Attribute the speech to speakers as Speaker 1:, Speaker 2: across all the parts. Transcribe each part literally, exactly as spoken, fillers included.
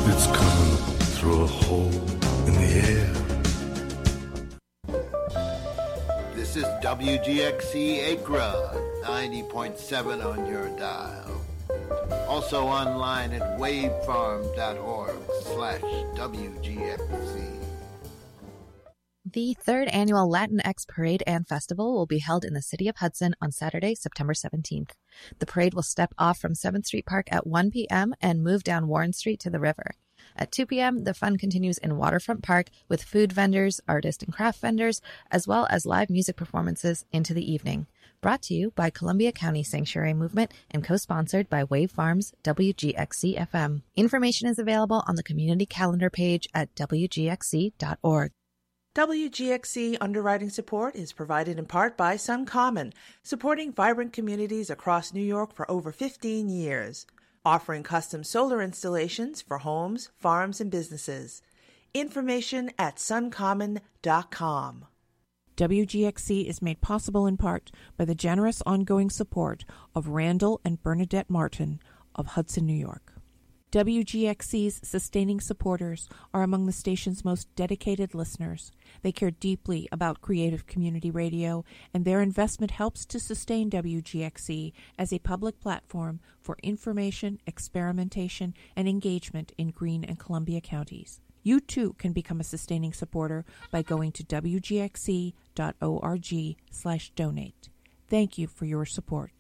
Speaker 1: It's coming through a hole in the air.
Speaker 2: This is W G X C Acra, ninety point seven on your dial. Also online at wavefarm.org slash WGXC.
Speaker 3: The third annual Latinx Parade and Festival will be held in the city of Hudson on Saturday, September seventeenth. The parade will step off from seventh Street Park at one p.m. and move down Warren Street to the river. At two p.m., the fun continues in Waterfront Park with food vendors, artist and craft vendors, as well as live music performances into the evening. Brought to you by Columbia County Sanctuary Movement and co-sponsored by Wave Farms W G X C F M. Information is available on the community calendar page at W G X C dot org.
Speaker 4: W G X C underwriting support is provided in part by SunCommon, supporting vibrant communities across New York for over fifteen years, offering custom solar installations for homes, farms, and businesses. Information at sun common dot com.
Speaker 5: W G X C is made possible in part by the generous ongoing support of Randall and Bernadette Martin of Hudson, New York. W G X C's sustaining supporters are among the station's most dedicated listeners. They care deeply about creative community radio, and their investment helps to sustain W G X C as a public platform for information, experimentation, and engagement in Greene and Columbia counties. You too can become a sustaining supporter by going to W G X C dot org slash donate. Thank you for your support.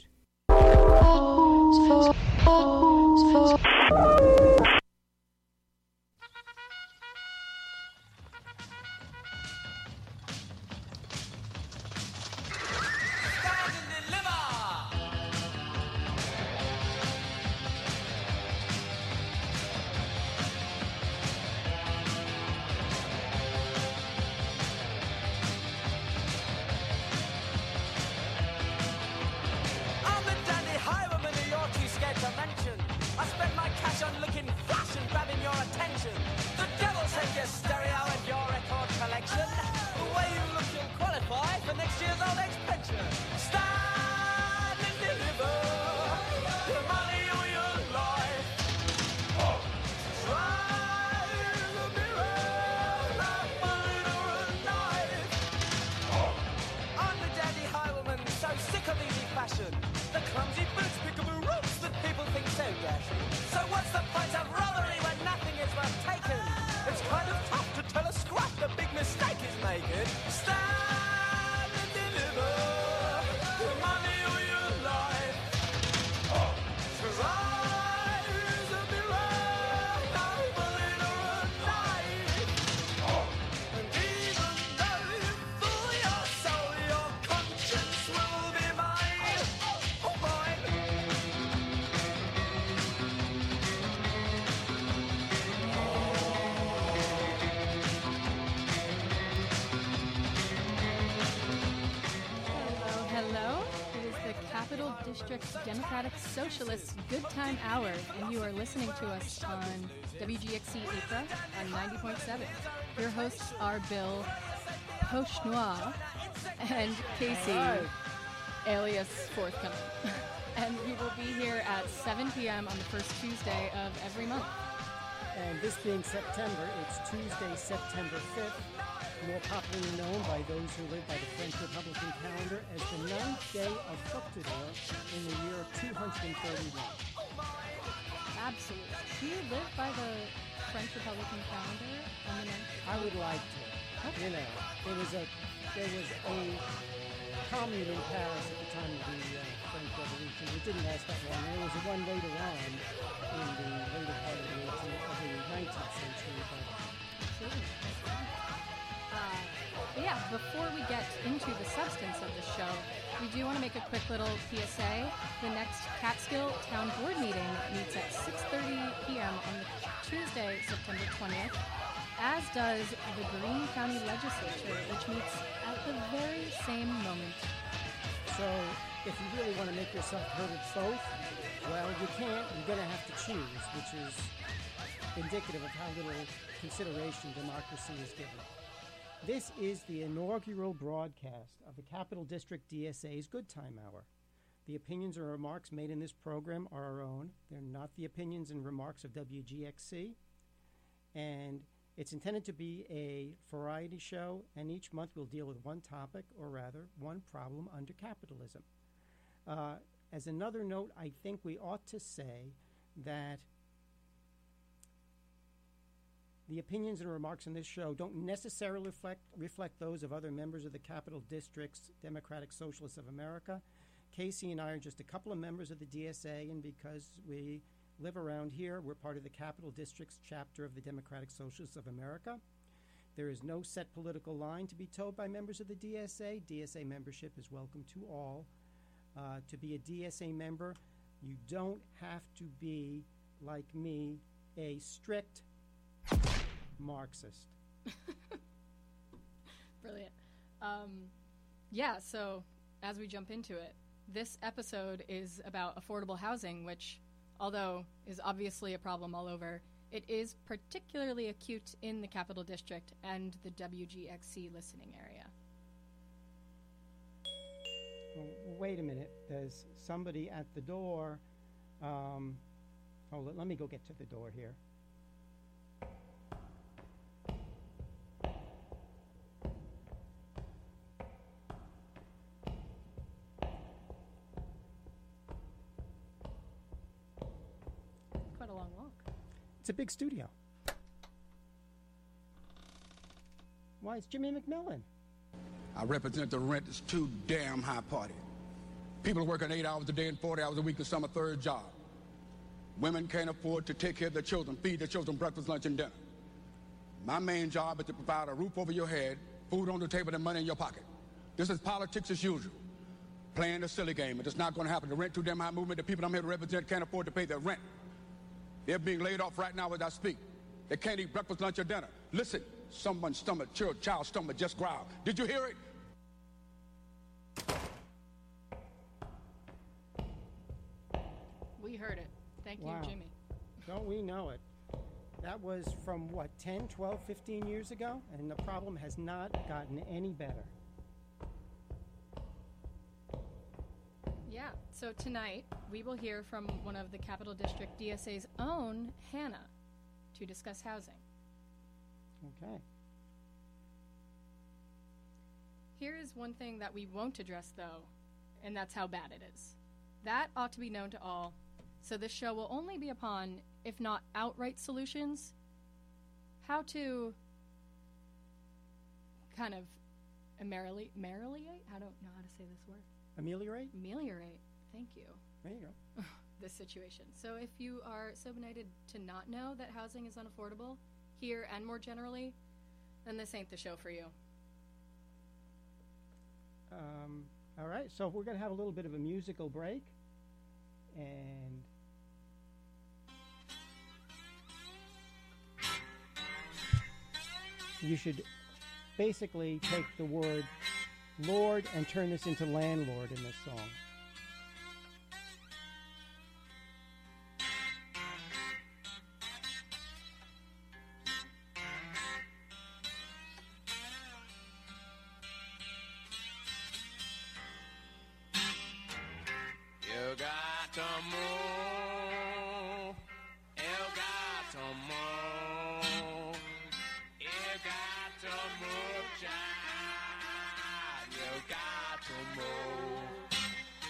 Speaker 6: District's Democratic Socialist Good Time Hour, and you are listening to us on W G X C Acra on ninety point seven. Your hosts are Bill Poche Noir and Casey, right, alias Forthcoming. And we will be here at seven p.m. on the first Tuesday of every month.
Speaker 7: And this being September, it's Tuesday, September fifth, more popularly known by those who live by the French Republican calendar as the ninth day of Fructidor in the year two hundred thirty-one.
Speaker 6: Absolutely. Do you live by the French Republican calendar on the ninth?
Speaker 7: I would like to. Okay. You know, there was a there was a commune in Paris at the time of the uh, French Revolution. It didn't last that long. There was a one later on in the later part of the nineteenth century. But
Speaker 6: absolutely. Uh, yeah, before we get into the substance of the show, we do want to make a quick little P S A. The next Catskill Town Board meeting meets at six thirty p.m. on the Tuesday, September twentieth, as does the Greene County Legislature, which meets at the very same moment.
Speaker 7: So, if you really want to make yourself heard at both, well, you can't. You're going to have to choose, which is indicative of how little consideration democracy is given. This is the inaugural broadcast of the Capital District D S A's Good Time Hour. The opinions or remarks made in this program are our own. They're not the opinions and remarks of W G X C.
Speaker 8: And it's intended to be a variety show, and each month we'll deal with one topic, or rather, one problem under capitalism. Uh, as another note, I think we ought to say that the opinions and remarks in this show don't necessarily reflect, reflect those of other members of the Capital District's Democratic Socialists of America. Casey and I are just a couple of members of the D S A, and because we live around here, we're part of the Capital District's chapter of the Democratic Socialists of America. There is no set political line to be towed by members of the D S A. D S A membership is welcome to all. Uh, to be a D S A member, you don't have to be, like me, a strict Marxist.
Speaker 6: Brilliant. Um, yeah, so as we jump into it, this episode is about affordable housing, which, although is obviously a problem all over, it is particularly acute in the Capital District and the W G X C listening area.
Speaker 8: Well, wait a minute. There's somebody at the door. Um, oh, let, let me go get to the door here.
Speaker 6: Quite a long walk.
Speaker 8: It's a big studio. Why, it's Jimmy McMillan.
Speaker 9: I represent the rent is too damn high party. People are working eight hours a day and forty hours a week to some a third job. Women can't afford to take care of their children, feed their children breakfast, lunch, and dinner. My main job is to provide a roof over your head, food on the table, and money in your pocket. This is politics as usual. Playing a silly game. It's not going to happen. The rent too damn high movement, the people I'm here to represent can't afford to pay their rent. They're being laid off right now as I speak. They can't eat breakfast, lunch, or dinner. Listen, someone's stomach, child, child's stomach just growled. Did you hear it?
Speaker 6: We heard it. Thank
Speaker 8: Wow.
Speaker 6: you, Jimmy.
Speaker 8: Don't we know it? That was from, what, ten, twelve, fifteen years ago? And the problem has not gotten any better.
Speaker 6: Yeah, so tonight we will hear from one of the Capital District D S A's own, Hannah, to discuss housing.
Speaker 8: Okay.
Speaker 6: Here is one thing that we won't address, though, and that's how bad it is. That ought to be known to all, so this show will only be upon, if not outright solutions, how to kind of ameliorate, ameliorate? I don't know how to say this word.
Speaker 8: Ameliorate?
Speaker 6: Ameliorate, thank you.
Speaker 8: There you go.
Speaker 6: This situation. So if you are so benighted to not know that housing is unaffordable, here and more generally, then this ain't the show for you.
Speaker 8: Um, all right, so we're going to have a little bit of a musical break. And you should basically take the word Lord and turn this into landlord in this song.
Speaker 10: You got to move. You got to move. You got to move, child. You got to move.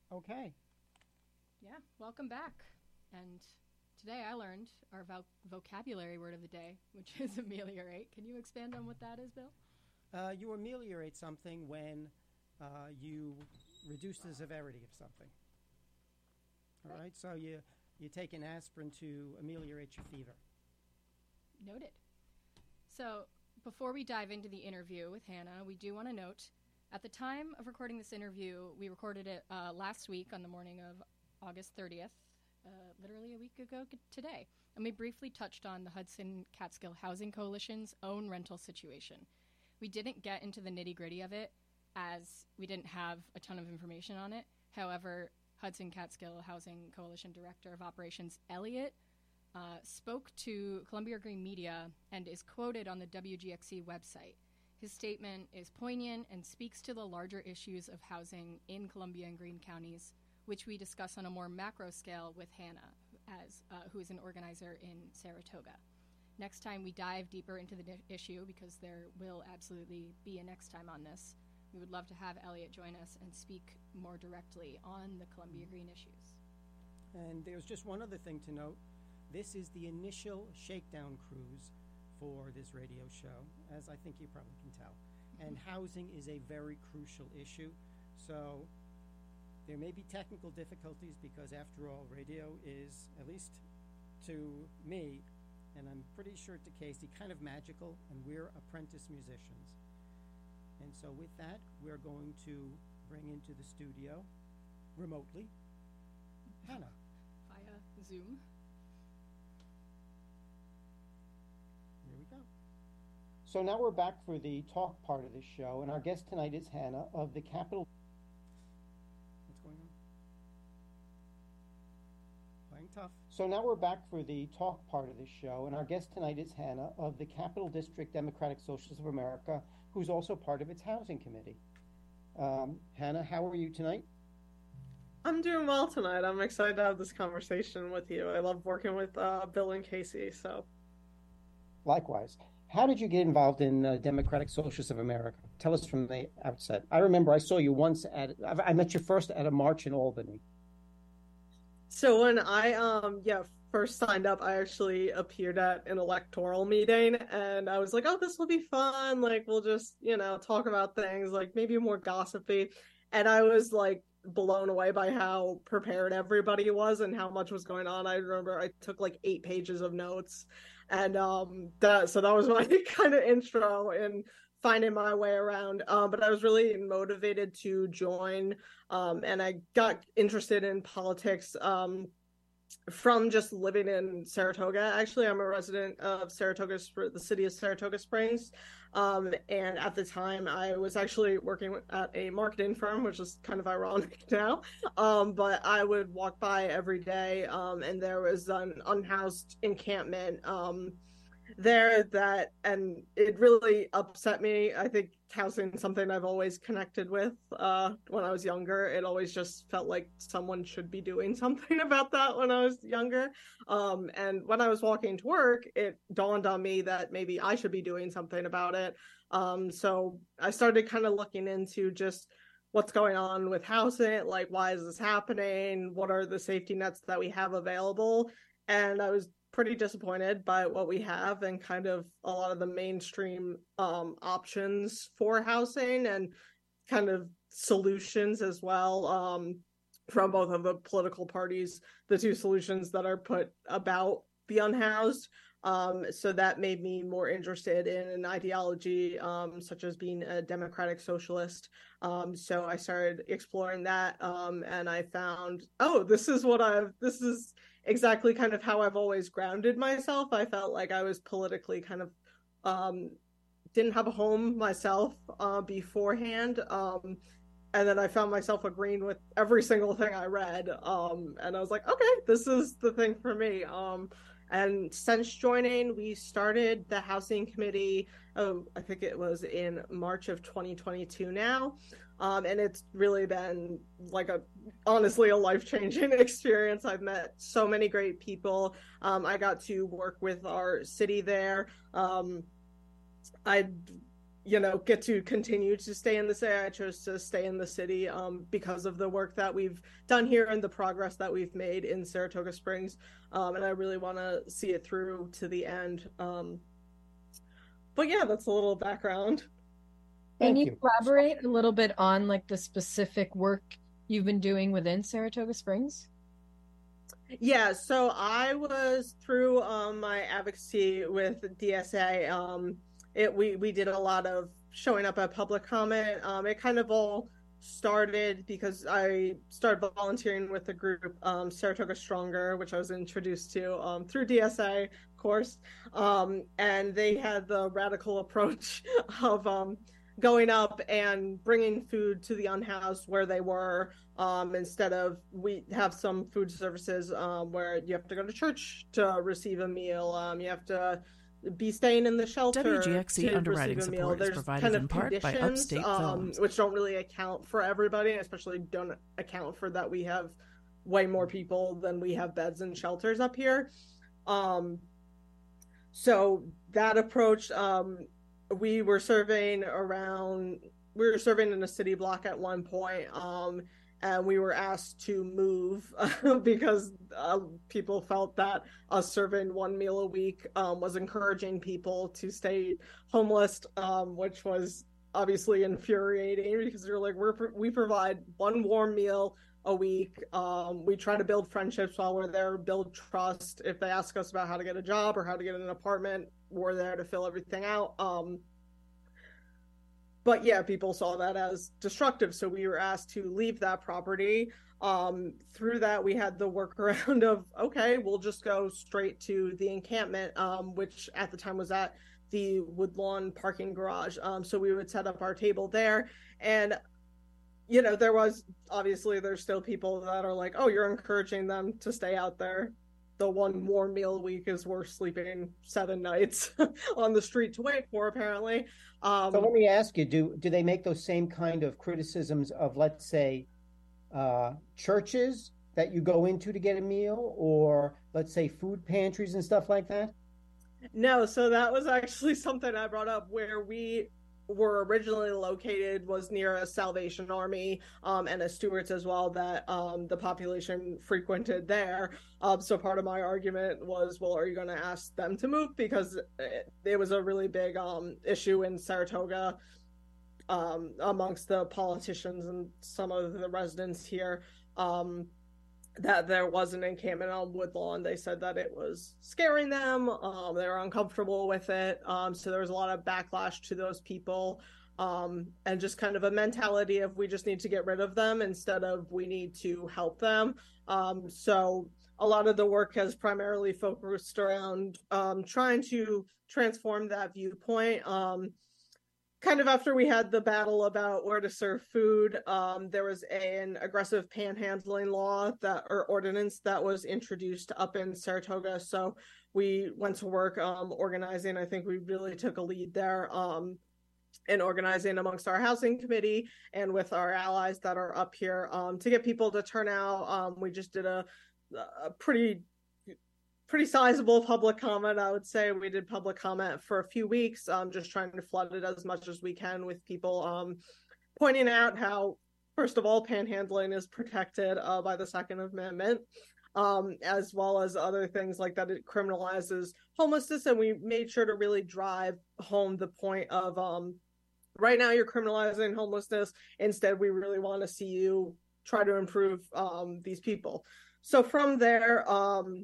Speaker 8: Okay.
Speaker 6: Yeah, welcome back. And today I learned our vo- vocabulary word of the day, which is ameliorate. Can you expand on what that is, Bill?
Speaker 8: Uh, you ameliorate something when uh, you reduce the severity of something. All right, so you, you take an aspirin to ameliorate your fever.
Speaker 6: Noted. So before we dive into the interview with Hannah, we do want to note, at the time of recording this interview, we recorded it uh, last week on the morning of August thirtieth, uh, literally a week ago today, and we briefly touched on the Hudson Catskill Housing Coalition's own rental situation. We didn't get into the nitty-gritty of it, as we didn't have a ton of information on it. However, Hudson Catskill Housing Coalition Director of Operations Elliot uh, spoke to Columbia Green Media and is quoted on the W G X C website. His statement is poignant and speaks to the larger issues of housing in Columbia and Greene counties, which we discuss on a more macro scale with Hannah, as uh, who is an organizer in Saratoga. Next time we dive deeper into the di- issue, because there will absolutely be a next time on this, we would love to have Elliot join us and speak more directly on the Columbia Green issues.
Speaker 8: And there's just one other thing to note. This is the initial shakedown cruise for this radio show, as I think you probably can tell. Mm-hmm. And housing is a very crucial issue. So there may be technical difficulties because, after all, radio is, at least to me, and I'm pretty sure to Casey, kind of magical, and we're apprentice musicians. And so with that, we're going to bring into the studio, remotely, Hannah.
Speaker 6: Via Zoom.
Speaker 8: Here we go. So now we're back for the talk part of the show, and our guest tonight is Hannah of the Capital. What's going on? Playing tough. So now we're back for the talk part of the show, and our guest tonight is Hannah of the Capital District Democratic Socialists of America, who's also part of its housing committee. Um, Hannah, how are you tonight?
Speaker 11: I'm doing well tonight. I'm excited to have this conversation with you. I love working with uh, Bill and Casey. So,
Speaker 8: likewise. How did you get involved in uh, Democratic Socialists of America? Tell us from the outset. I remember I saw you once at, I met you first at a march in Albany.
Speaker 11: So when I, um, yeah, first signed up, I actually appeared at an electoral meeting, and I was like, oh, this will be fun. Like, we'll just, you know, talk about things, like maybe more gossipy. And I was like blown away by how prepared everybody was and how much was going on. I remember I took like eight pages of notes. And um, that, so that was my kind of intro in finding my way around. Um, but I was really motivated to join, um, and I got interested in politics um, from just living in Saratoga. Actually, I'm a resident of Saratoga, the city of Saratoga Springs. Um, and at the time, I was actually working at a marketing firm, which is kind of ironic now. Um, but I would walk by every day, um, and there was an unhoused encampment um, there that, and it really upset me. I think housing is something I've always connected with. Uh, when I was younger, it always just felt like someone should be doing something about that when I was younger. Um, and when I was walking to work, it dawned on me that maybe I should be doing something about it. Um, so I started kind of looking into just what's going on with housing, like why is this happening? What are the safety nets that we have available? And I was pretty disappointed by what we have and kind of a lot of the mainstream um, options for housing and kind of solutions as well um, from both of the political parties, the two solutions that are put about the unhoused. Um, so that made me more interested in an ideology um, such as being a democratic socialist. Um, so I started exploring that um, and I found, oh, this is what I've, this is exactly kind of how I've always grounded myself. I felt like I was politically kind of um, didn't have a home myself uh, beforehand. Um, and then I found myself agreeing with every single thing I read. Um, and I was like, okay, this is the thing for me. Um, and since joining, we started the housing committee. Oh, I think it was in March of twenty twenty-two now. Um, and it's really been like a, honestly, a life-changing experience. I've met so many great people. Um, I got to work with our city there. Um, I you know, get to continue to stay in the city. I chose to stay in the city um, because of the work that we've done here and the progress that we've made in Saratoga Springs. Um, and I really want to see it through to the end. Um, but yeah, that's a little background.
Speaker 12: Can you, you elaborate a little bit on like the specific work you've been doing within Saratoga Springs?
Speaker 11: Yeah, so I was through um, my advocacy with D S A. Um, it we we did a lot of showing up at public comment. Um, it kind of all started because I started volunteering with the group um, Saratoga Stronger, which I was introduced to um, through D S A, of course. Um, and they had the radical approach of um, going up and bringing food to the unhoused where they were. Um, instead of, we have some food services um, where you have to go to church to receive a meal. Um, you have to be staying in the shelter.
Speaker 5: W G X C
Speaker 11: to
Speaker 5: underwriting
Speaker 11: receive a meal.
Speaker 5: support
Speaker 11: There's
Speaker 5: is provided
Speaker 11: kind of
Speaker 5: in part by Upstate
Speaker 11: um,
Speaker 5: Films,
Speaker 11: which don't really account for everybody, especially don't account for that we have way more people than we have beds and shelters up here. Um, so that approach, um, we were serving around, we were serving in a city block at one point, um, and we were asked to move because uh, people felt that us serving one meal a week um, was encouraging people to stay homeless, um, which was obviously infuriating because you're like, we're, we provide one warm meal a week. Um, we try to build friendships while we're there, build trust. If they ask us about how to get a job or how to get an apartment, we're there to fill everything out. Um, But yeah, people saw that as destructive. So we were asked to leave that property. Um, through that, we had the workaround of, okay, we'll just go straight to the encampment, um, which at the time was at the Woodlawn parking garage. Um, so we would set up our table there. And, you know, there was, obviously, there's still people that are like, oh, you're encouraging them to stay out there. The one warm meal a week is worth sleeping seven nights on the street to wait for, apparently. Um,
Speaker 13: so let me ask you, do do they make those same kind of criticisms of, let's say, uh, churches that you go into to get a meal, or let's say food pantries and stuff like that?
Speaker 11: No, so that was actually something I brought up where we were originally located was near a Salvation Army um, and a Stewart's as well that um, the population frequented there. Um, so part of my argument was, well, are you going to ask them to move? Because it, it was a really big um, issue in Saratoga um, amongst the politicians and some of the residents here um, that there was an encampment on Woodlawn. They said that it was scaring them. Um, they were uncomfortable with it. Um, so there was a lot of backlash to those people um, and just kind of a mentality of we just need to get rid of them instead of we need to help them. Um, so a lot of the work has primarily focused around um, trying to transform that viewpoint. Um, Kind of after we had the battle about where to serve food, um, there was a, an aggressive panhandling law that or ordinance that was introduced up in Saratoga. So we went to work um, organizing. I think we really took a lead there um, in organizing amongst our housing committee and with our allies that are up here um, to get people to turn out. Um, we just did a, a pretty pretty sizable public comment. I would say we did public comment for a few weeks, um, just trying to flood it as much as we can with people um, pointing out how, first of all, panhandling is protected uh, by the Second Amendment, um, as well as other things like that. It criminalizes homelessness, and we made sure to really drive home the point of um, right now you're criminalizing homelessness. Instead, we really want to see you try to improve um, these people. So from there, um,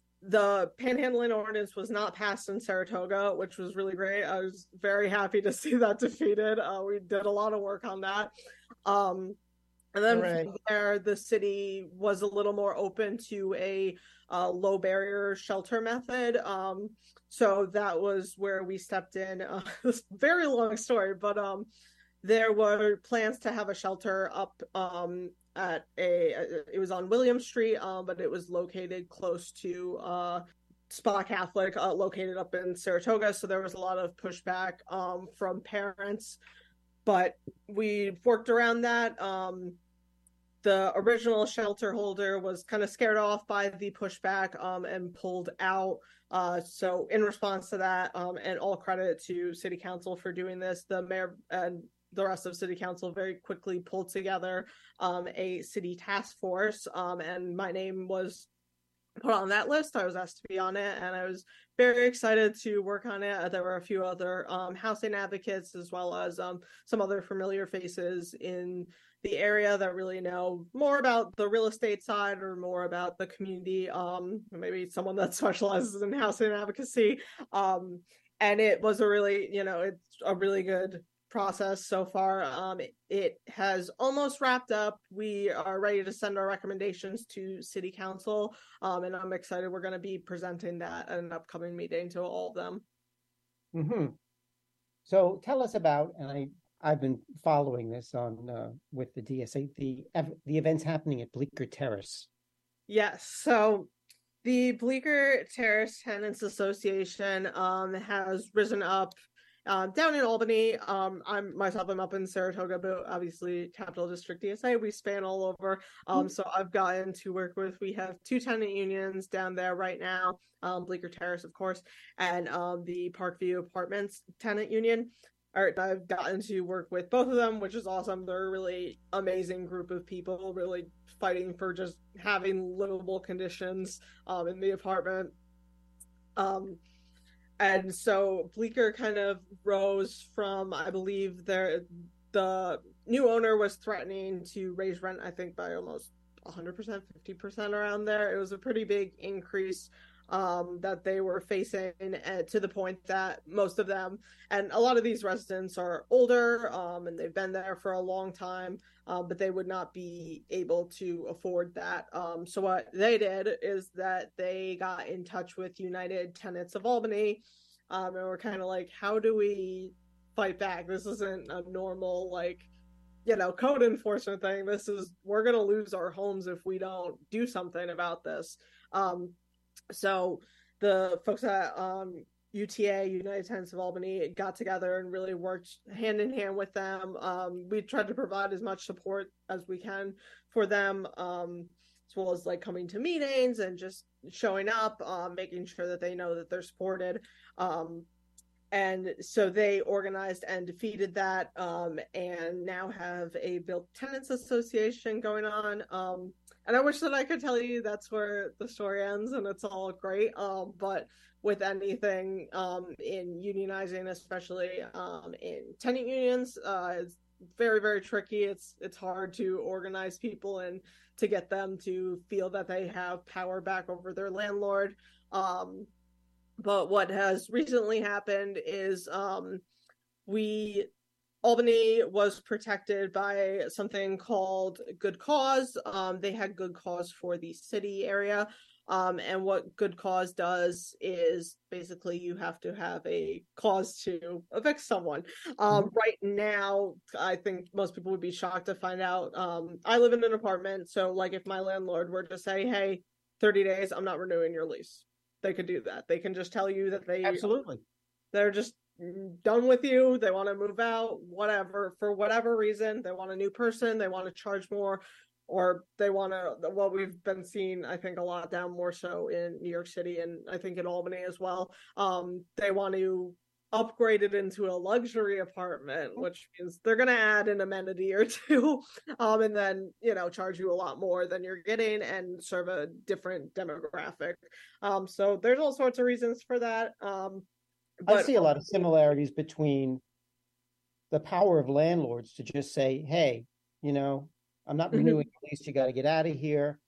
Speaker 11: the panhandling ordinance was not passed in Saratoga, which was really great. I was very happy to see that defeated. Uh, we did a lot of work on that. Um, and then right. from there, the city was a little more open to a uh, low barrier shelter method. Um, so that was where we stepped in. Uh, this very long story, but um, there were plans to have a shelter up um, at a, it was on William Street, um, but it was located close to uh, Spa Catholic, uh, located up in Saratoga. So there was a lot of pushback um, from parents, but we worked around that. Um, the original shelter holder was kind of scared off by the pushback um, and pulled out. Uh, so in response to that, um, and all credit to City Council for doing this, the mayor and the rest of City Council very quickly pulled together um, a city task force, um, and my name was put on that list. I was asked to be on it, and I was very excited to work on it. There were a few other um, housing advocates, as well as um, some other familiar faces in the area that really know more about the real estate side or more about the community, um, maybe someone that specializes in housing advocacy. Um, and it was a really, you know, it's a really good process so far. Um, it, it has almost wrapped up. We are ready to send our recommendations to City Council, um, and I'm excited. We're going to be presenting that at an upcoming meeting to all of them.
Speaker 13: Mm-hmm. So tell us about, and I, I've been following this on uh, with the D S A, the the events happening at Bleecker Terrace.
Speaker 11: Yes, so the Bleecker Terrace Tenants Association um, has risen up Uh, down in Albany. um, I'm myself, I'm up in Saratoga, but obviously Capital District D S A, we span all over. Um, so I've gotten to work with, we have two tenant unions down there right now, um, Bleecker Terrace, of course, and um, the Parkview Apartments tenant union. Or I've gotten to work with both of them, which is awesome. They're a really amazing group of people, really fighting for just having livable conditions um, in the apartment. Um, And so Bleecker kind of rose from, I believe, their, the new owner was threatening to raise rent, I think, by almost one hundred percent, fifty percent around there. It was a pretty big increase um, that they were facing, uh, to the point that most of them, and a lot of these residents are older um, and they've been there for a long time, uh, but they would not be able to afford that. Um, so what they did is that they got in touch with United Tenants of Albany, um, and we're kind of like, how do we fight back? This isn't a normal, like, you know, code enforcement thing. This is, we're going to lose our homes if we don't do something about this. Um, so the folks at um, U T A, United Tenants of Albany, got together and really worked hand in hand with them. Um, we tried to provide as much support as we can for them, um, as well as like coming to meetings and just showing up, um, making sure that they know that they're supported. Um, and so they organized and defeated that, um, and now have a Built Tenants Association going on. Um, and I wish that I could tell you that's where the story ends and it's all great. Um, but with anything um, in unionizing, especially um, in tenant unions, uh, it's very, very tricky. It's it's hard to organize people and to get them to feel that they have power back over their landlord. Um, but what has recently happened is um, we, Albany was protected by something called Good Cause. Um, they had Good Cause for the city area. Um, and what Good Cause does is basically you have to have a cause to evict someone. Um, mm-hmm. Right now, I think most people would be shocked to find out. Um, I live in an apartment. So like if my landlord were to say, hey, thirty days, I'm not renewing your lease. They could do that. They can just tell you that they
Speaker 13: absolutely
Speaker 11: they're just done with you. They want to move out, whatever, for whatever reason. They want a new person. They want to charge more, or they want to, what we've been seeing, I think a lot down more so in New York City and I think in Albany as well. Um, they want to upgrade it into a luxury apartment, which means they're going to add an amenity or two, um, and then, you know, charge you a lot more than you're getting and serve a different demographic. Um, so there's all sorts of reasons for that. Um,
Speaker 13: but I see a lot of similarities between the power of landlords to just say, hey, you know, I'm not renewing mm-hmm. the lease, you got to get out of here.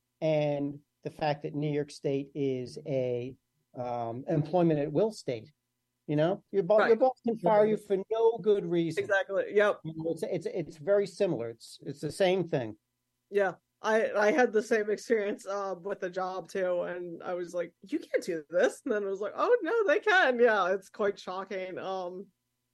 Speaker 13: And the fact that New York State is a um, employment at will state. You know, your boss, right. your boss can fire you for no good reason.
Speaker 11: Exactly. Yep.
Speaker 13: You know, it's it's it's very similar. It's it's the same thing.
Speaker 11: Yeah, I I had the same experience uh, with the job too, and I was like, you can't do this, and then I was like, oh no, they can. Yeah, it's quite shocking. Um,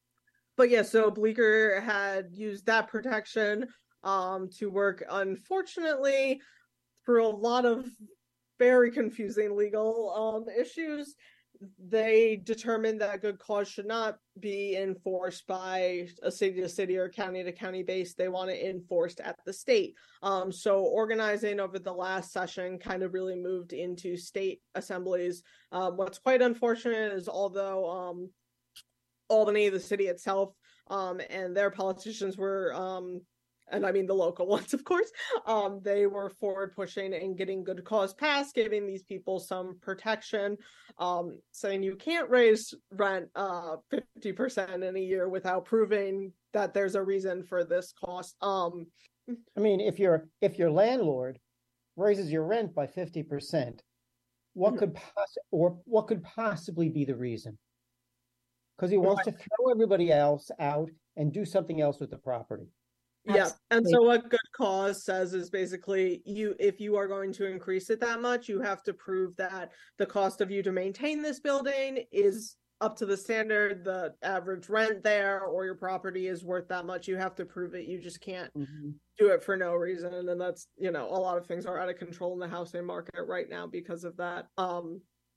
Speaker 11: but yeah, so Bleecker had used that protection um to work, unfortunately, through a lot of very confusing legal um issues. they determined that good cause should not be enforced by a city to city or county to county base. They want it enforced at the state. Um, so organizing over the last session kind of really moved into state assemblies. Um, what's quite unfortunate is although um, Albany, the city itself, um, and their politicians were um, and I mean the local ones, of course, um, they were forward pushing and getting good cause passed, giving these people some protection, um, saying you can't raise rent uh, fifty percent in a year without proving that there's a reason for this cost. Um,
Speaker 13: I mean, if your if your landlord raises your rent by fifty percent, what could poss- or what could possibly be the reason? Because he wants to throw everybody else out and do something else with the property.
Speaker 11: Yeah, and so what good cause says is basically you if you are going to increase it that much, you have to prove that the cost of you to maintain this building is up to the standard, the average rent there, or your property is worth that much. You have to prove it. You just can't mm-hmm. do it for no reason. And that's, you know, a lot of things are out of control in the housing market right now because of that. Um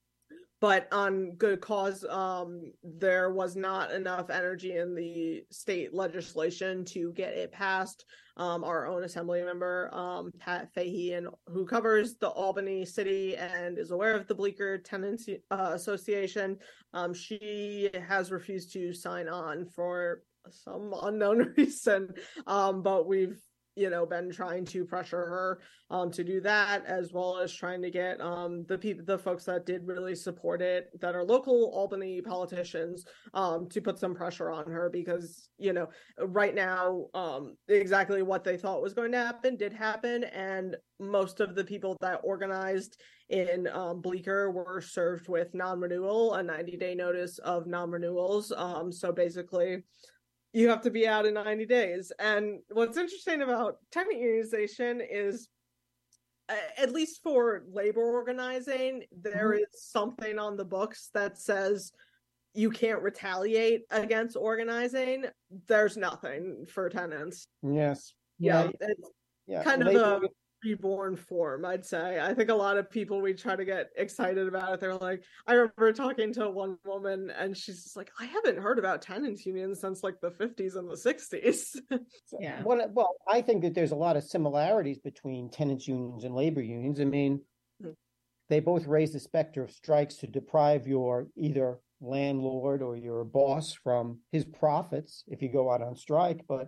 Speaker 11: But on good cause, um, there was not enough energy in the state legislation to get it passed. Um, our own assembly member, um, Pat Fahey, and who covers the Albany City and is aware of the Bleecker Tenants uh, Association, um, she has refused to sign on for some unknown reason. Um, but we've you know, been trying to pressure her um, to do that, as well as trying to get um, the people, the folks that did really support it, that are local Albany politicians, um, to put some pressure on her because, you know, right now, um, exactly what they thought was going to happen did happen. And most of the people that organized in um, Bleecker were served with non-renewal, a ninety day notice of non-renewals. Um, so basically, you have to be out in ninety days. And what's interesting about tenant unionization is, uh, at least for labor organizing, there mm-hmm. is something on the books that says you can't retaliate against organizing. There's nothing for tenants.
Speaker 13: Yes.
Speaker 11: Yeah.
Speaker 13: yeah.
Speaker 11: It's
Speaker 13: yeah.
Speaker 11: kind
Speaker 13: labor...
Speaker 11: of a reborn form, I'd say. I think a lot of people, we try to get excited about it. They're like, I remember talking to one woman and she's just like, I haven't heard about tenants unions since like the fifties and the sixties.
Speaker 13: Yeah. Well, well, I think that there's a lot of similarities between tenants unions and labor unions. I mean, mm-hmm. they both raise the specter of strikes to deprive your either landlord or your boss from his profits if you go out on strike. But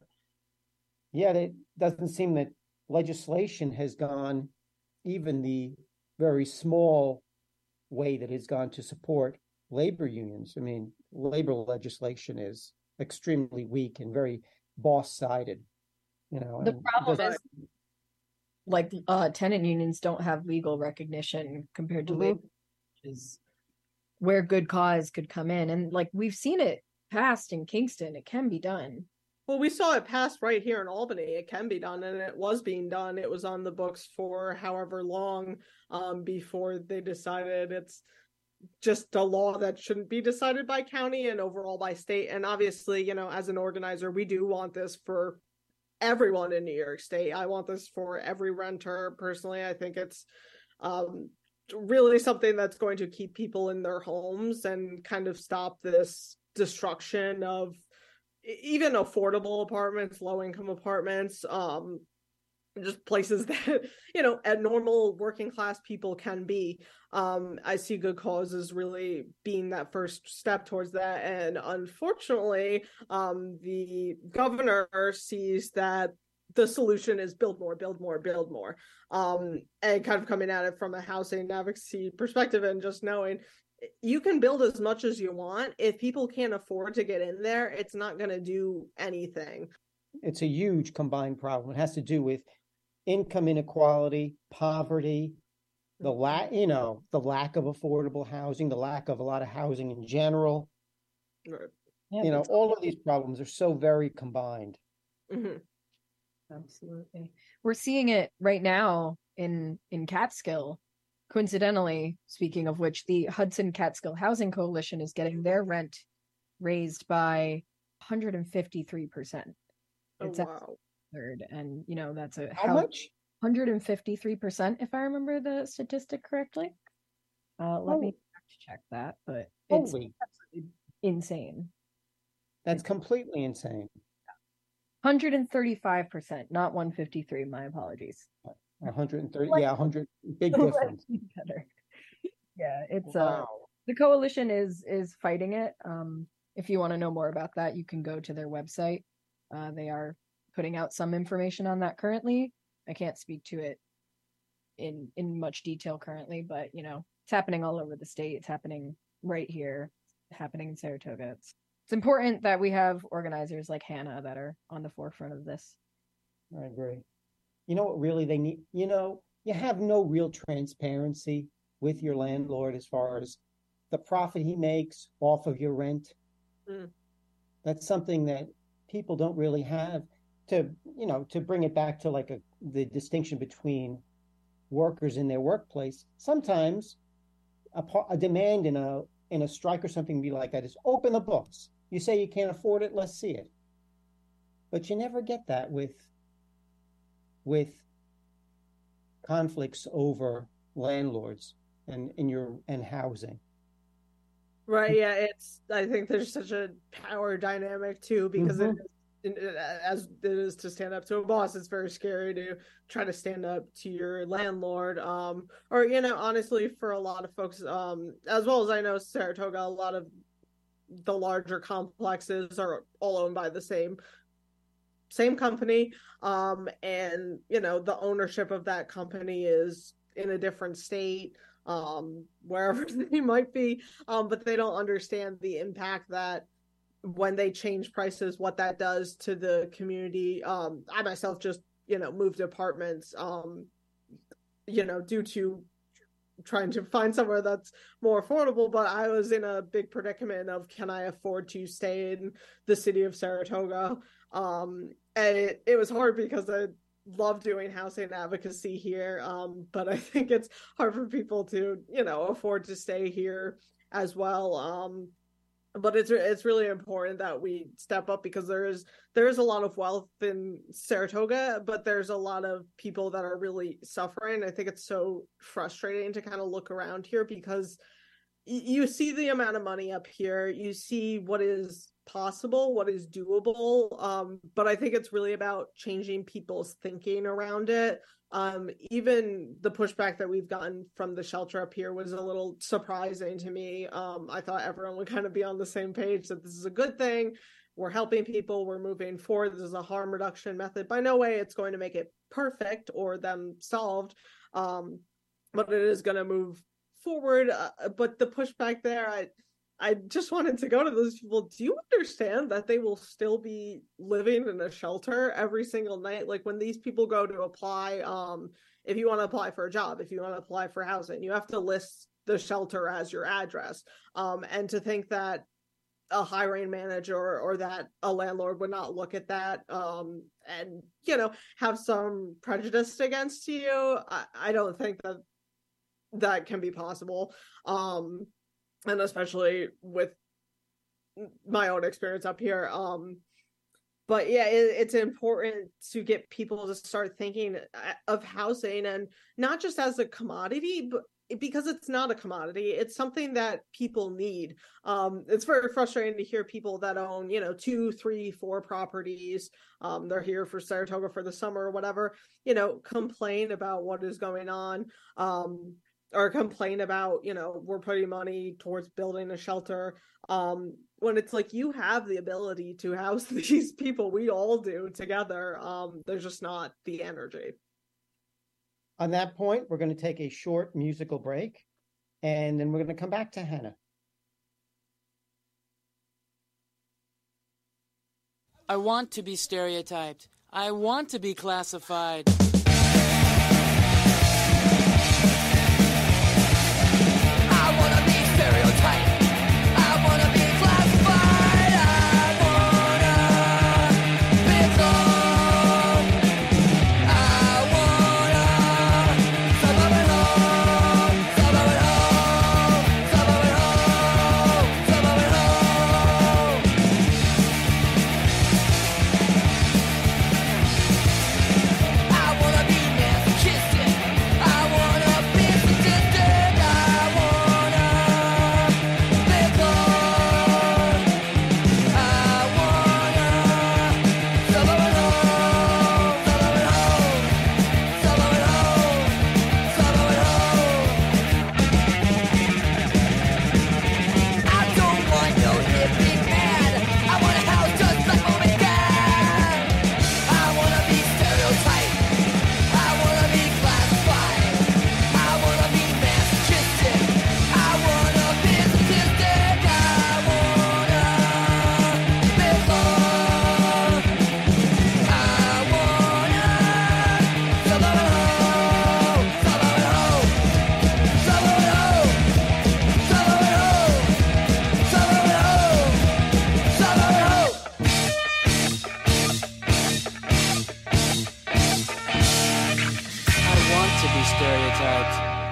Speaker 13: yet it doesn't seem that legislation has gone even the very small way that it's gone to support labor unions. I mean, labor legislation is extremely weak and very boss-sided. You know,
Speaker 12: the problem is, like, uh, tenant unions don't have legal recognition compared to mm-hmm. labor, which is where good cause could come in. And like we've seen it passed in Kingston, it can be done.
Speaker 11: Well, we saw it passed right here in Albany. It can be done, and it was being done. It was on the books for however long um, before they decided it's just a law that shouldn't be decided by county and overall by state. And obviously, you know, as an organizer, we do want this for everyone in New York State. I want this for every renter. Personally, I think it's um, really something that's going to keep people in their homes and kind of stop this destruction of even affordable apartments, low-income apartments, um, just places that, you know, at normal working class people can be. Um, I see good cause as really being that first step towards that. And unfortunately, um, the governor sees that the solution is build more, build more, build more. Um, and kind of coming at it from a housing advocacy perspective and just knowing you can build as much as you want. If people can't afford to get in there, it's not going to do anything.
Speaker 13: It's a huge combined problem. It has to do with income inequality, poverty, the lack, you know, the lack of affordable housing, the lack of a lot of housing in general.
Speaker 11: Right.
Speaker 13: Yeah, you know, all of these problems are so very combined.
Speaker 11: Mm-hmm.
Speaker 12: Absolutely. We're seeing it right now in, in Catskill. Coincidentally, speaking of which, the Hudson Catskill Housing Coalition is getting their rent raised by one hundred fifty-three percent.
Speaker 11: Oh,
Speaker 12: it's
Speaker 11: wow.
Speaker 12: Third, and you know that's a
Speaker 13: how, how much?
Speaker 12: one hundred fifty-three percent, if I remember the statistic correctly. Uh, let
Speaker 13: oh.
Speaker 12: me check to check that, but it's
Speaker 13: Holy.
Speaker 12: absolutely insane.
Speaker 13: That's completely insane.
Speaker 12: one hundred thirty-five percent, not one hundred fifty-three. My apologies.
Speaker 13: one hundred thirty, yeah, one hundred, big difference.
Speaker 12: Better. Yeah, it's
Speaker 13: Wow.
Speaker 12: uh the coalition is is fighting it. Um, if you want to know more about that, you can go to their website. Uh, they are putting out some information on that currently. I can't speak to it in in much detail currently, but you know, it's happening all over the state. It's happening right here. It's happening in Saratoga. It's it's important that we have organizers like Hannah that are on the forefront of this.
Speaker 13: I agree. You know what really they need? You know, you have no real transparency with your landlord as far as the profit he makes off of your rent.
Speaker 11: Mm.
Speaker 13: That's something that people don't really have. To, you know, to bring it back to like a the distinction between workers in their workplace, sometimes a, a demand in a in a strike or something be like that is open the books. You say you can't afford it, let's see it. But you never get that with with conflicts over landlords and in your and housing.
Speaker 11: Right, yeah, it's I think there's such a power dynamic too, because
Speaker 13: Mhm.
Speaker 11: it is, as it is to stand up to a boss, it's very scary to try to stand up to your landlord. Um, or you know, honestly, for a lot of folks, um, as well as I know Saratoga, a lot of the larger complexes are all owned by the same same company. Um, and you know, the ownership of that company is in a different state, um, wherever they might be. Um, but they don't understand the impact that when they change prices, what that does to the community. Um, I myself just, you know, moved apartments, um, you know, due to trying to find somewhere that's more affordable, but I was in a big predicament of, can I afford to stay in the city of Saratoga? Um, and it, it was hard because I love doing housing advocacy here. Um, but I think it's hard for people to, you know, afford to stay here as well. Um, but it's it's really important that we step up, because there is there is a lot of wealth in Saratoga, but there's a lot of people that are really suffering. I think it's so frustrating to kind of look around here, because y- you see the amount of money up here, you see what is possible, what is doable, um, but I think it's really about changing people's thinking around it. Um, even the pushback that we've gotten from the shelter up here was a little surprising to me. Um, I thought everyone would kind of be on the same page that this is a good thing. We're helping people. We're moving forward. This is a harm reduction method. By no way it's going to make it perfect or them solved, um, but it is going to move forward. Uh, but the pushback there, I I just wanted to go to those people. Do you understand that they will still be living in a shelter every single night? Like when these people go to apply, um, if you want to apply for a job, if you want to apply for housing, you have to list the shelter as your address. Um, and to think that a hiring manager or, or that a landlord would not look at that um, and, you know, have some prejudice against you, I, I don't think that that can be possible. Um, and especially with my own experience up here. Um, but yeah, it, it's important to get people to start thinking of housing, and not just as a commodity, but because it's not a commodity, it's something that people need. Um, it's very frustrating to hear people that own, you know, two, three, four properties. Um, they're here for Saratoga for the summer or whatever, you know, complain about what is going on. Um, or complain about, you know, we're putting money towards building a shelter, um, when it's like, you have the ability to house these people. We all do together. Um, there's just not the energy.
Speaker 13: On that point, we're going to take a short musical break, and then we're going to come back to Hannah.
Speaker 14: I want to be stereotyped. I want to be classified.
Speaker 15: I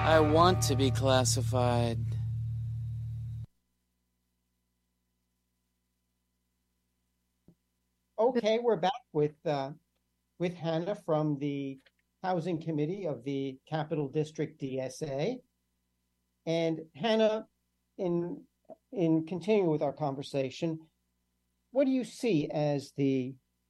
Speaker 14: I want to be classified.
Speaker 13: Okay, we're back with uh, with Hannah from the Housing Committee of the Capital District D S A. And Hannah, in in continuing with our conversation, what do you see as the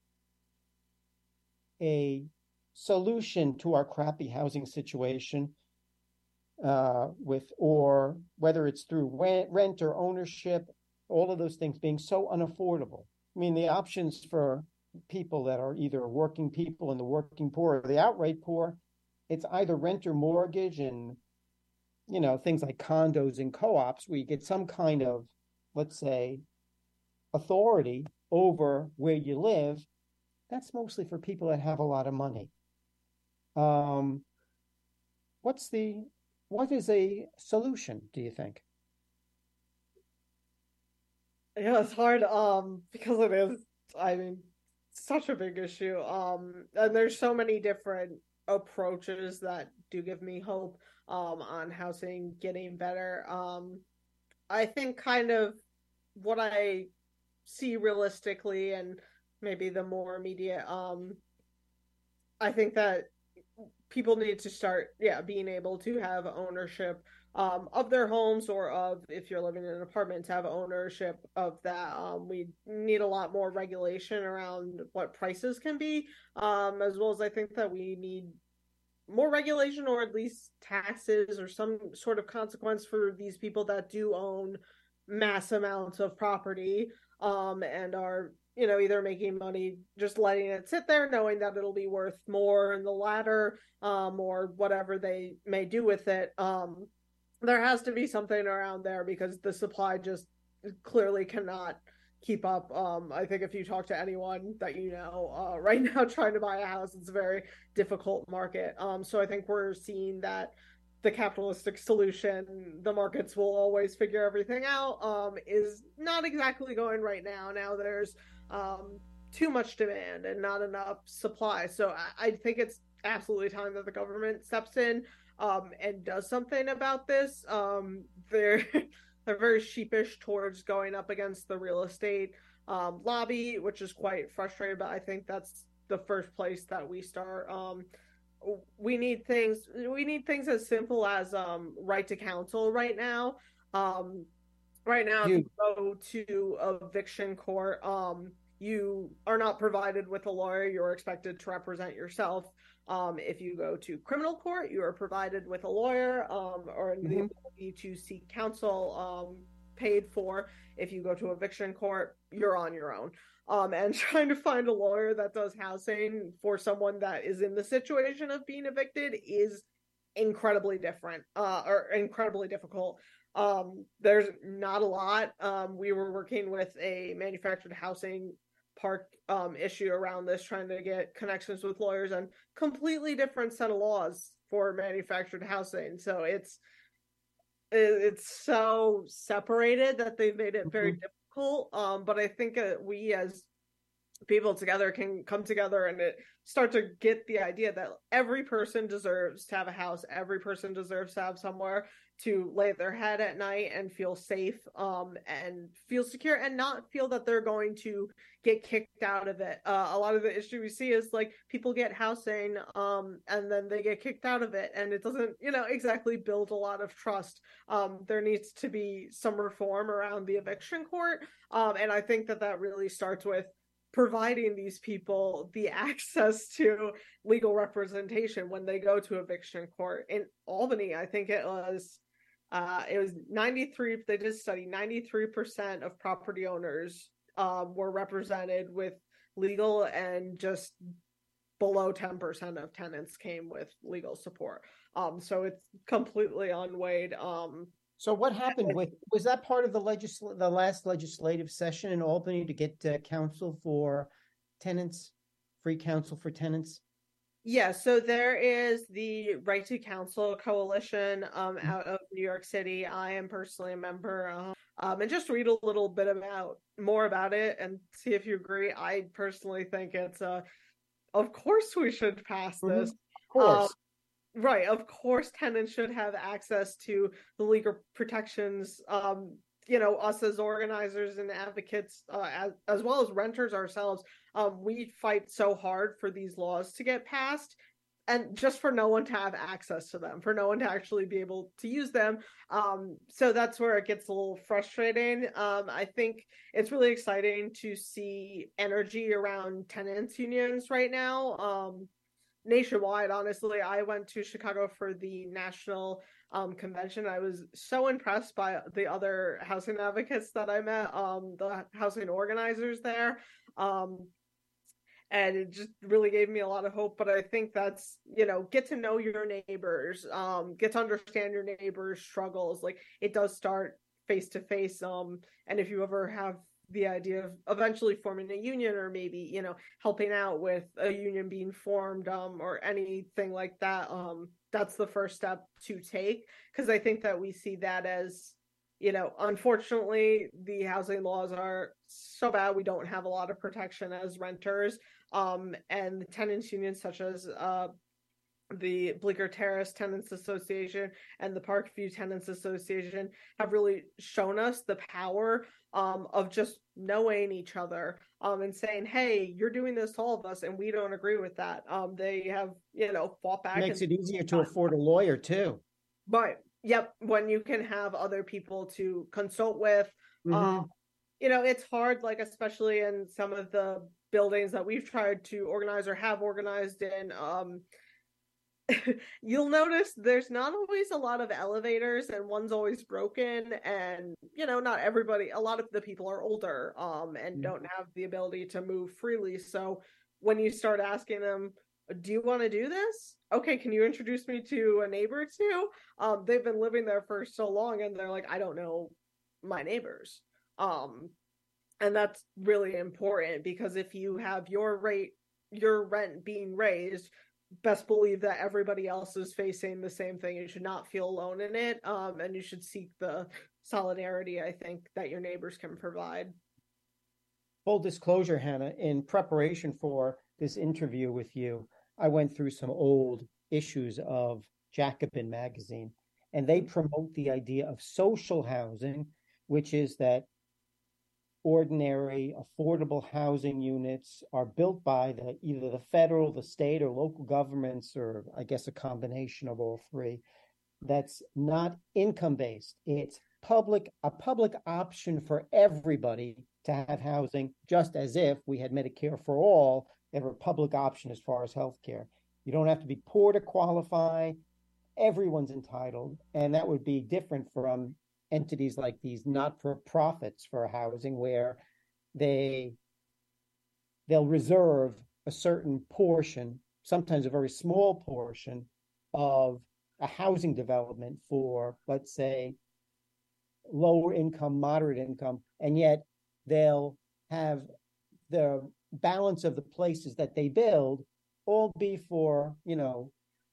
Speaker 13: a solution to our crappy housing situation, uh, with, or whether it's through rent, rent or ownership, all of those things being so unaffordable? I mean, the options for people that are either working people and the working poor or the outright poor, it's either rent or mortgage, and, you know, things like condos and co-ops where you get some kind of, let's say, authority over where you live. That's mostly for people that have a lot of money. Um, what's the, what is a solution, do you think?
Speaker 11: Yeah, it's hard, um, because it is, I mean, such a big issue. Um, and there's so many different approaches that do give me hope, um, on housing getting better. Um, I think kind of what I see realistically, and maybe the more immediate, um, I think that people need to start, yeah, being able to have ownership Um, of their homes, or of, if you're living in an apartment, to have ownership of that. Um, we need a lot more regulation around what prices can be, um, as well as I think that we need more regulation, or at least taxes or some sort of consequence for these people that do own mass amounts of property, um, and are, you know, either making money just letting it sit there, knowing that it'll be worth more in the latter, um, or whatever they may do with it. Um, there has to be something around there, because the supply just clearly cannot keep up. Um, I think if you talk to anyone that you know, uh, right now trying to buy a house, it's a very difficult market. Um, so I think we're seeing that the capitalistic solution, the markets will always figure everything out, um, is not exactly going right now. Now there's um, too much demand and not enough supply. So I, I think it's absolutely time that the government steps in, um, and does something about this. Um, they're they're very sheepish towards going up against the real estate um, lobby, which is quite frustrating. But I think that's the first place that we start. Um, we need things. We need things as simple as um, right to counsel right now. Um, right now, you... if you go to eviction court, um, you are not provided with a lawyer. You're expected to represent yourself. Um, if you go to criminal court, you are provided with a lawyer, um, or mm-hmm. the ability to seek counsel, um, paid for. If you go to eviction court, you're on your own. Um, and trying to find a lawyer that does housing for someone that is in the situation of being evicted is incredibly different, uh, or incredibly difficult. Um, there's not a lot. Um, we were working with a manufactured housing park um, issue around this, trying to get connections with lawyers, and completely different set of laws for manufactured housing. So it's it's so separated that they've made it very mm-hmm. difficult. Um, but I think uh, we as people together can come together and it, start to get the idea that every person deserves to have a house. Every person deserves to have somewhere to lay their head at night and feel safe, um, and feel secure, and not feel that they're going to get kicked out of it. Uh, a lot of the issue we see is like people get housing, um, and then they get kicked out of it, and it doesn't, you know, exactly build a lot of trust. Um, there needs to be some reform around the eviction court, um, and I think that that really starts with providing these people the access to legal representation when they go to eviction court. In Albany, I think it was uh, it was ninety-three. They did a study. ninety-three percent of property owners um, were represented with legal, and just below ten percent of tenants came with legal support. Um, so it's completely unweighed. Um,
Speaker 13: So what happened with, was that part of the legisl the last legislative session in Albany to get uh, counsel for tenants, free counsel for tenants?
Speaker 11: Yeah, so there is the Right to Counsel Coalition um, out of New York City. I am personally a member, uh, um, and just read a little bit about more about it and see if you agree. I personally think it's, uh, of course we should pass this.
Speaker 13: Mm-hmm. Of course.
Speaker 11: Um, right, of course tenants should have access to the legal protections. Um, you know, us as organizers and advocates, uh, as, as well as renters ourselves, um, we fight so hard for these laws to get passed, and just for no one to have access to them, for no one to actually be able to use them. Um, so that's where it gets a little frustrating. Um, I think it's really exciting to see energy around tenants unions right now. Um, nationwide, honestly. I went to Chicago for the national um, convention. I was so impressed by the other housing advocates that I met, um, the housing organizers there. Um, and it just really gave me a lot of hope. But I think that's, you know, get to know your neighbors, um, get to understand your neighbors' struggles. Like, it does start face to face. Um, and if you ever have the idea of eventually forming a union, or maybe, you know, helping out with a union being formed, um, or anything like that, um, that's the first step to take. Because I think that we see that as, you know, unfortunately, the housing laws are so bad, we don't have a lot of protection as renters. Um, and the tenants unions, such as uh, the Bleecker Terrace Tenants Association and the Parkview Tenants Association, have really shown us the power um, of just knowing each other, um, and saying, hey, you're doing this to all of us and we don't agree with that. Um, they have, you know, fought back.
Speaker 13: Makes
Speaker 11: and-
Speaker 13: it easier to afford a lawyer too.
Speaker 11: But yep, when you can have other people to consult with, mm-hmm. um, you know, it's hard, like, especially in some of the buildings that we've tried to organize or have organized in, um, you'll notice there's not always a lot of elevators, and one's always broken, and, you know, not everybody, a lot of the people are older, um, and mm-hmm. don't have the ability to move freely. So when you start asking them, do you want to do this? Okay, can you introduce me to a neighbor too? Um, they've been living there for so long, and they're like, I don't know my neighbors. Um, and that's really important, because if you have your rate, your rent being raised, best believe that everybody else is facing the same thing. You should not feel alone in it. Um, and you should seek the solidarity, I think, that your neighbors can provide.
Speaker 13: Full disclosure, Hannah, in preparation for this interview with you, I went through some old issues of Jacobin magazine, and they promote the idea of social housing, which is that ordinary, affordable housing units are built by the either the federal, the state, or local governments, or I guess a combination of all three. That's not income-based. It's public, a public option for everybody to have housing, just as if we had Medicare for all, they have a public option as far as healthcare. You don't have to be poor to qualify. Everyone's entitled. And that would be different from entities like these not-for-profits for housing, where they, they'll reserve a certain portion, sometimes a very small portion, of a housing development for, let's say, lower income, moderate income, and yet they'll have the balance of the places that they build all be for, you know,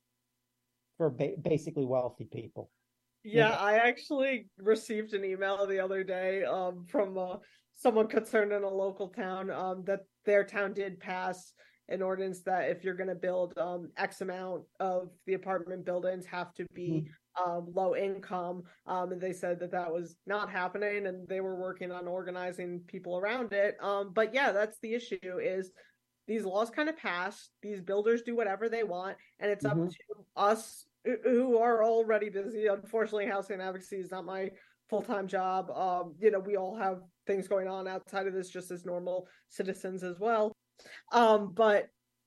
Speaker 13: for ba- basically wealthy people.
Speaker 11: Yeah, yeah, I actually received an email the other day um, from uh, someone concerned in a local town um, that their town did pass an ordinance that if you're going to build um, X amount of the apartment buildings have to be mm-hmm. um, low income. Um, and they said that that was not happening, and they were working on organizing people around it. Um, but yeah, that's the issue, is these laws kind of pass, these builders do whatever they want, and it's mm-hmm. up to us who are already busy. Unfortunately, housing advocacy is not my full-time job. Um, you know, we all have things going on outside of this just as normal citizens as well. Um, but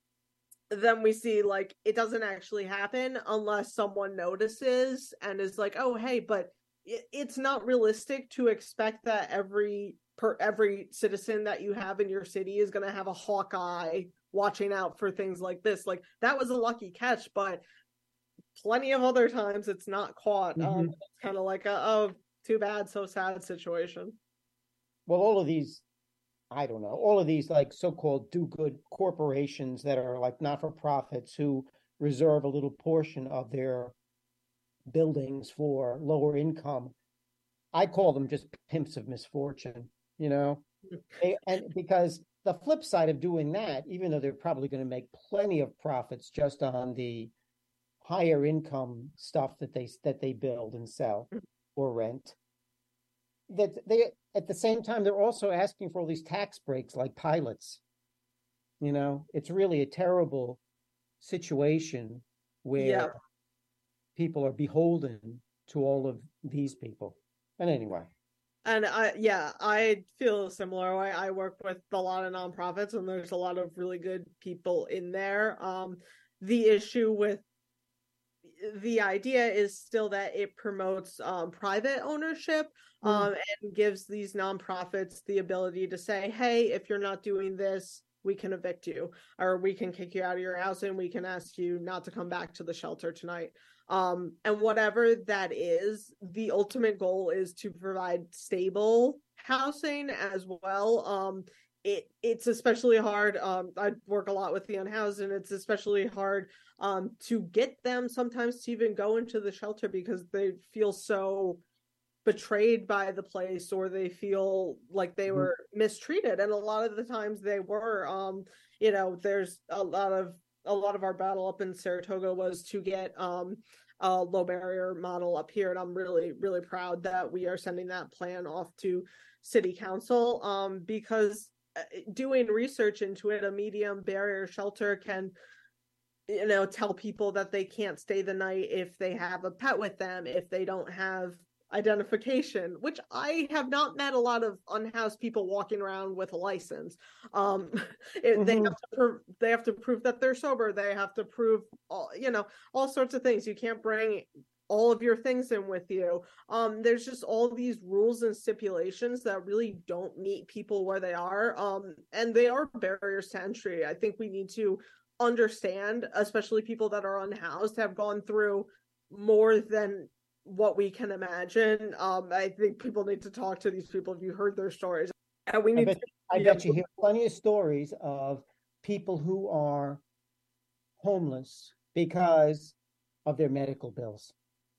Speaker 11: then we see, like, it doesn't actually happen unless someone notices and is like, oh, hey, but it, it's not realistic to expect that every per every citizen that you have in your city is going to have a hawk eye watching out for things like this. Like, that was a lucky catch, but plenty of other times it's not caught. Mm-hmm. Um, it's kind of like a, oh, too bad, so sad situation.
Speaker 13: Well, all of these, I don't know, all of these like so-called do-good corporations that are like not-for-profits who reserve a little portion of their buildings for lower income, I call them just pimps of misfortune, you know? they, and because the flip side of doing that, even though they're probably going to make plenty of profits just on the higher income stuff that they that they build and sell or rent. That they at the same time they're also asking for all these tax breaks like pilots. You know, it's really a terrible situation where
Speaker 11: Yeah.
Speaker 13: people are beholden to all of these people. And anyway.
Speaker 11: And I, yeah, I feel a similar way. I work with a lot of nonprofits, and there's a lot of really good people in there. Um, the issue with the idea is still that it promotes um, private ownership um,
Speaker 13: Mm.
Speaker 11: and gives these nonprofits the ability to say, hey, if you're not doing this, we can evict you, or we can kick you out of your house, and we can ask you not to come back to the shelter tonight. Um, and whatever that is, the ultimate goal is to provide stable housing as well. Um, it it's especially hard. Um, I work a lot with the unhoused, and it's especially hard um, to get them sometimes to even go into the shelter because they feel so betrayed by the place, or they feel like they
Speaker 13: Mhm.
Speaker 11: were mistreated, and a lot of the times they were. Um, you know, there's a lot of a lot of our battle up in Saratoga was to get um, a low barrier model up here, and I'm really really proud that we are sending that plan off to City Council um, because doing research into it, a medium barrier shelter can, you know, tell people that they can't stay the night if they have a pet with them, if they don't have identification, which I have not met a lot of unhoused people walking around with a license. Um, it, they
Speaker 13: Mhm.
Speaker 11: have to prove they have to prove that they're sober. They have to prove, all, you know, all sorts of things. You can't bring all of your things in with you. Um, there's just all these rules and stipulations that really don't meet people where they are. Um, and they are barriers to entry. I think we need to understand, especially people that are unhoused, have gone through more than what we can imagine. Um, I think people need to talk to these people. If you heard their stories, and we
Speaker 13: I
Speaker 11: need
Speaker 13: bet,
Speaker 11: to,
Speaker 13: I
Speaker 11: yeah.
Speaker 13: bet you hear plenty of stories of people who are homeless because of their medical bills.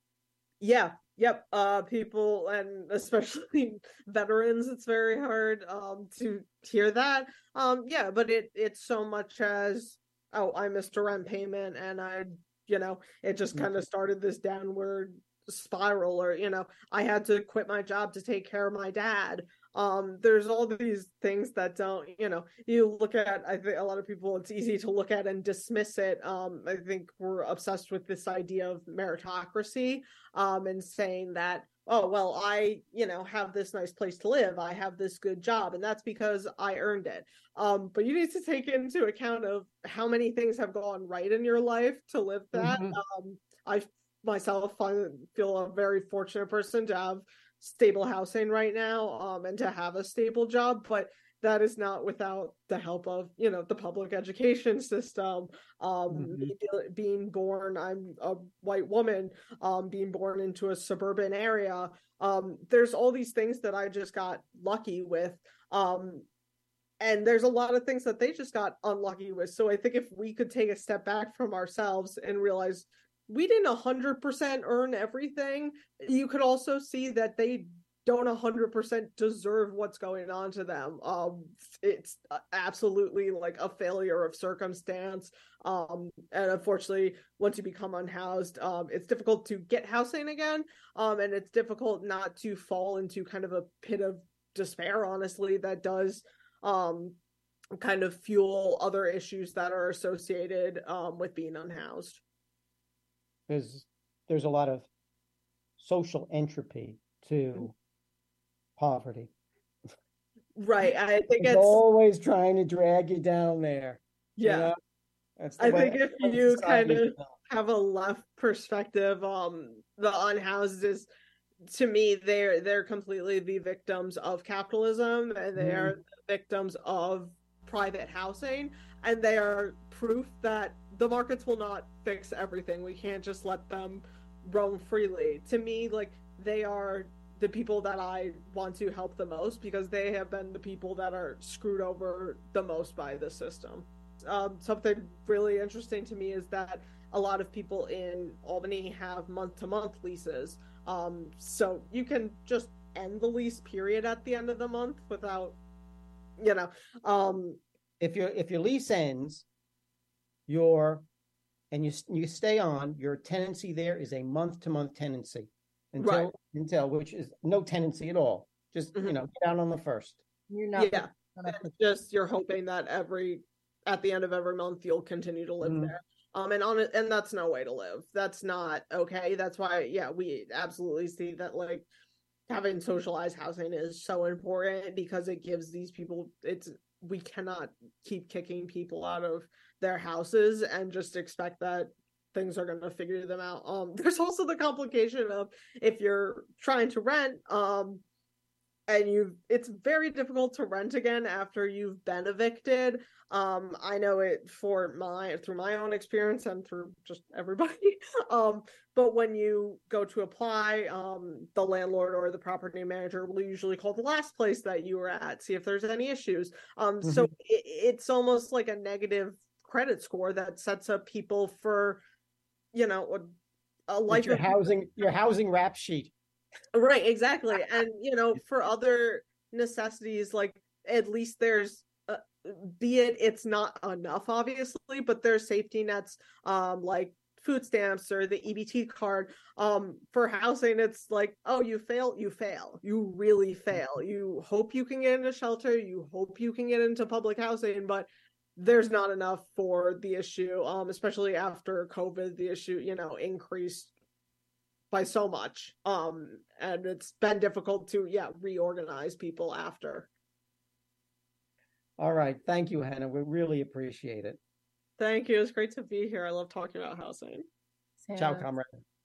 Speaker 11: Yeah, yep. Uh, people, and especially veterans, it's very hard um to hear that. Um, yeah, but it it's so much as, oh, I missed a rent payment, and I, you know, it just kind of started this downward spiral, or, you know, I had to quit my job to take care of my dad. Um, there's all these things that don't, you know, you look at, I think a lot of people, it's easy to look at and dismiss it. Um, I think we're obsessed with this idea of meritocracy, um, and saying that, oh, well, I, you know, have this nice place to live. I have this good job, and that's because I earned it. Um, but you need to take into account of how many things have gone right in your life to live that.
Speaker 13: Mhm.
Speaker 11: Um, I myself find, feel a very fortunate person to have stable housing right now, um, and to have a stable job, but that is not without the help of, you know, the public education system. Um,
Speaker 13: Mhm.
Speaker 11: me be- being born, I'm a white woman, um, being born into a suburban area. Um, there's all these things that I just got lucky with. Um, and there's a lot of things that they just got unlucky with. So I think if we could take a step back from ourselves and realize we didn't one hundred percent earn everything, you could also see that they don't one hundred percent deserve what's going on to them. Um, it's absolutely like a failure of circumstance. Um, and unfortunately, once you become unhoused, um, it's difficult to get housing again. Um, and it's difficult not to fall into kind of a pit of despair, honestly, that does um, kind of fuel other issues that are associated um, with being unhoused.
Speaker 13: There's there's a lot of social entropy to poverty.
Speaker 11: Right. I think
Speaker 13: It's
Speaker 11: it's
Speaker 13: always trying to drag you down there. you
Speaker 11: yeah.
Speaker 13: know? That's the
Speaker 11: I
Speaker 13: way-
Speaker 11: think if
Speaker 13: that's
Speaker 11: you
Speaker 13: society
Speaker 11: kind
Speaker 13: is
Speaker 11: of
Speaker 13: built.
Speaker 11: have a left perspective, um, the unhoused is, to me, they're they're completely the victims of capitalism, and they are
Speaker 13: Mhm.
Speaker 11: the victims of private housing, and they are proof that the markets will not fix everything. We can't just let them roam freely. To me, like, they are the people that I want to help the most, because they have been the people that are screwed over the most by the system. Um, something really interesting to me is that a lot of people in Albany have month-to-month leases. Um, so you can just end the lease period at the end of the month without, you know, um,
Speaker 13: If your if your lease ends, your and you you stay on, your tenancy there is a month-to-month tenancy until
Speaker 11: Right.
Speaker 13: until which is no tenancy at all. Just
Speaker 11: Mhm.
Speaker 13: you know, get out on the first.
Speaker 12: You're not.
Speaker 11: Yeah, it's just you're hoping that every at the end of every month you'll continue to live
Speaker 13: Mhm.
Speaker 11: there. Um, and on it, and that's no way to live. That's not okay. That's why, yeah, we absolutely see that like having socialized housing is so important because it gives these people. It's we cannot keep kicking people out of their houses and just expect that things are going to figure them out. Um, there's also the complication of if you're trying to rent, um. and you it's very difficult to rent again after you've been evicted. um I know it for my through my own experience and through just everybody. um but when you go to apply, um the landlord or the property manager will usually call the last place that you were at, see if there's any issues. um so
Speaker 13: Mhm.
Speaker 11: it, it's almost like a negative credit score that sets up people for, you know, a, a
Speaker 13: It's
Speaker 11: life
Speaker 13: your
Speaker 11: of
Speaker 13: housing your housing rap sheet.
Speaker 11: Right, exactly. And, you know, for other necessities, like at least there's, uh, be it it's not enough, obviously, but there's safety nets, um, like food stamps or the E B T card. Um, for housing, it's like, oh, you fail, you fail. You really fail. You hope you can get into shelter, you hope you can get into public housing, but there's not enough for the issue, um, especially after COVID, the issue, you know, increased by so much. Um, and it's been difficult to, yeah, reorganize people after.
Speaker 13: All right. Thank you, Hannah. We really appreciate it.
Speaker 11: Thank you. It's great to be here. I love talking about housing.
Speaker 13: Ciao, comrade.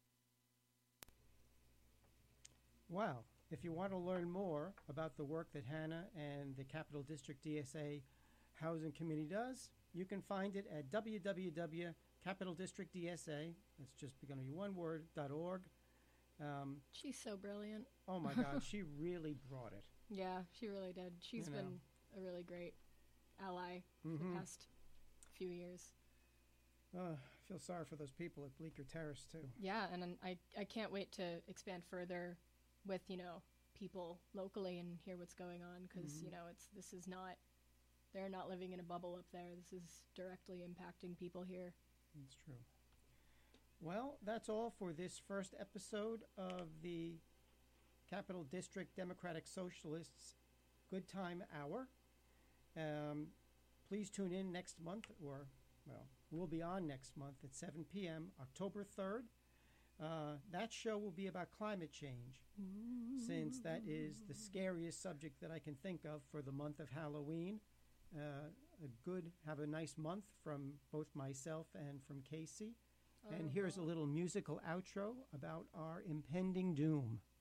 Speaker 8: Wow. If you want to learn more about the work that Hannah and the Capital District D S A Housing Committee does, you can find it at w w w dot capital district d s a, that's just going to be one word, .org. Um,
Speaker 6: She's so brilliant.
Speaker 8: Oh my God, she really brought it.
Speaker 6: Yeah, she really did. She's
Speaker 8: You know.
Speaker 6: been a really great ally
Speaker 8: Mhm.
Speaker 6: the past few years.
Speaker 8: Uh, I feel sorry for those people at Bleecker Terrace too.
Speaker 6: Yeah, and then I, I can't wait to expand further with, you know, people locally and hear what's going on because,
Speaker 8: Mhm.
Speaker 6: you know, it's this is not, they're not living in a bubble up there. This is directly impacting people here.
Speaker 8: That's true. Well, that's all for this first episode of the Capital District Democratic Socialists Good Time Hour. Um, please tune in next month, or, well, we'll be on next month at seven p.m., October third. Uh, that show will be about climate change, since that is the scariest subject that I can think of for the month of Halloween. Uh, a good, have a nice month from both myself and from Casey. And here's a little musical outro about our impending doom.